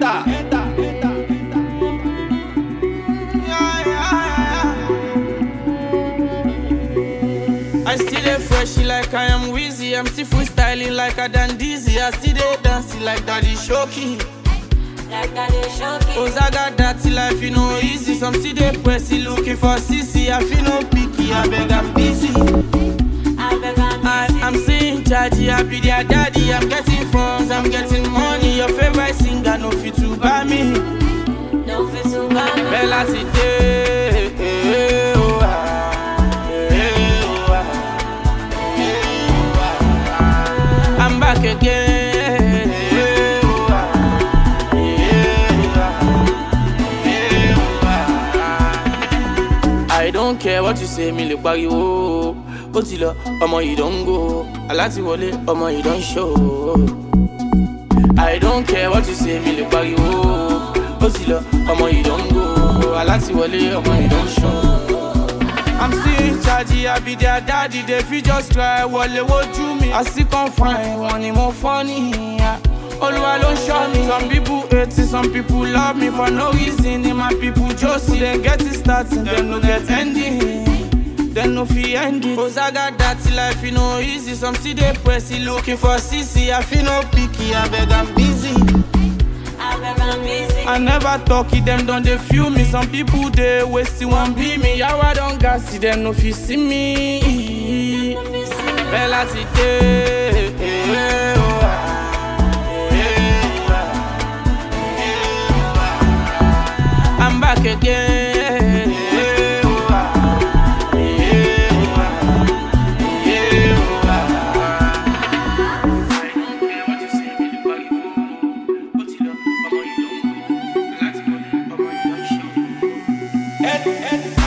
enter. I still dey freshy like I am Wheezy. I'm still freestyling like I done dizzy. I still dey dancing like Daddy Shoki. Ozaga dirty life, you know easy. Some still dey pressy looking for CC. I feel no picky, I beg I'm busy. I'm saying chargy, I be their daddy. I'm getting funds, I'm getting money. Your favorite singer, no fit to buy me. Bella today, I'm back again. I don't care what you say, me look pariwo. Otilo, omo you don't go. Alati wole, omo you don't show. I don't care what you say, me look pariwo. Otilo, omo you don't go. Alati wole, omo you don't show. I'm still in charge, I be their daddy. They feel just try, wole what you me. I still can't find one more funny. Oluwa don't show me. Some people hate it, some people love me for no reason. And my people just see them get it starting, them no get ending. Then no fee end it. Ozaga dirty life, you know easy. Some still dey pressy looking for CC. I feel no picky, I beg I'm busy. I never talk it, them don't they feel me. Some people they wasting one be me. How I don't gas it, them no feel see me. Bella today, I'm back again. Ed.